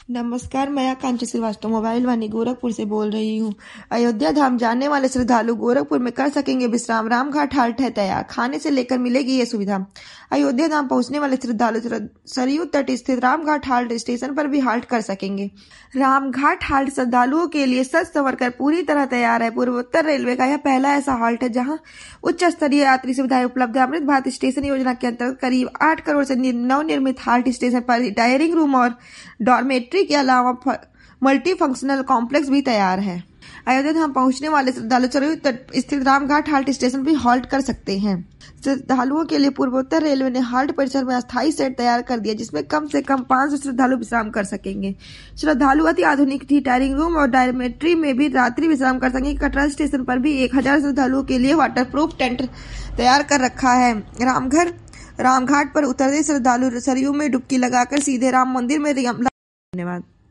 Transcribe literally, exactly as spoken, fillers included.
नमस्कार, मैं आकांक्षा श्रीवास्तव मोबाइल वाणी गोरखपुर से बोल रही हूँ। अयोध्या धाम जाने वाले श्रद्धालु गोरखपुर में कर सकेंगे विश्राम। रामघाट हाल्ट है तैयार, खाने से लेकर मिलेगी ये सुविधा। अयोध्या धाम पहुंचने वाले श्रद्धालु सरयू तट स्थित रामघाट हाल्ट स्टेशन पर भी हाल्ट कर सकेंगे। रामघाट हाल्ट श्रद्धालुओं के लिए सज संवर कर पूरी तरह तैयार है। पूर्वोत्तर रेलवे का यह पहला ऐसा हाल्ट है जहाँ उच्च स्तरीय यात्री सुविधाएं उपलब्ध है। अमृत भारत स्टेशन योजना के अंतर्गत करीब आठ करोड़ से नवनिर्मित हाल्ट स्टेशन पर डायरिंग रूम और डॉर्मेट्री के अलावा मल्टी फंक्शनल कॉम्प्लेक्स भी तैयार है। अयोध्या धाम पहुंचने वाले श्रद्धालु सरयू तट स्थित रामघाट हाल्ट स्टेशन भी हॉल्ट कर सकते हैं। श्रद्धालुओं के लिए पूर्वोत्तर रेलवे ने हाल्ट परिसर में अस्थायी सेट तैयार कर दिया, जिसमें कम से कम पाँच सौ श्रद्धालु विश्राम कर सकेंगे। श्रद्धालु अति आधुनिक डाइनिंग रूम और डॉर्मेट्री में भी रात्रि विश्राम कर सकेंगे। कटरा स्टेशन पर भी एक हजार श्रद्धालुओं के लिए वाटर प्रूफ टेंट तैयार कर रखा है। रामघर रामघाट पर उतरते श्रद्धालु सरयू में डुबकी लगाकर सीधे राम मंदिर में धन्यवाद।